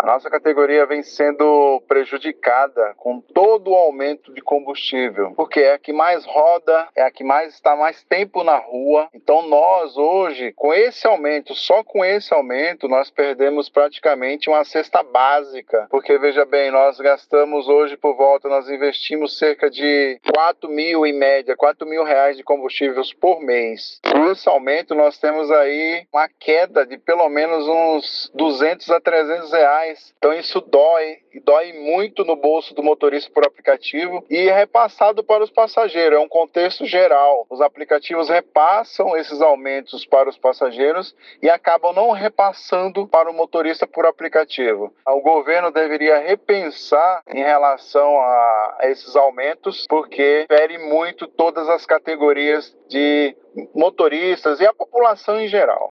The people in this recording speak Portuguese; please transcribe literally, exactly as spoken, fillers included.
A nossa categoria vem sendo prejudicada com todo o aumento de combustível, porque é a que mais roda, é a que mais está mais tempo na rua. Então nós hoje, com esse aumento, só com esse aumento, nós perdemos praticamente uma cesta básica, porque veja bem, nós gastamos hoje por volta, nós investimos cerca de quatro mil em média, quatro mil reais de combustíveis por mês. Com esse aumento nós temos aí uma queda de pelo menos uns duzentos a trezentos reais. Então isso dói, e dói muito no bolso do motorista por aplicativo e é repassado para os passageiros, é um contexto geral. Os aplicativos repassam esses aumentos para os passageiros e acabam não repassando para o motorista por aplicativo. O governo deveria repensar em relação a esses aumentos, porque fere muito todas as categorias de motoristas e a população em geral.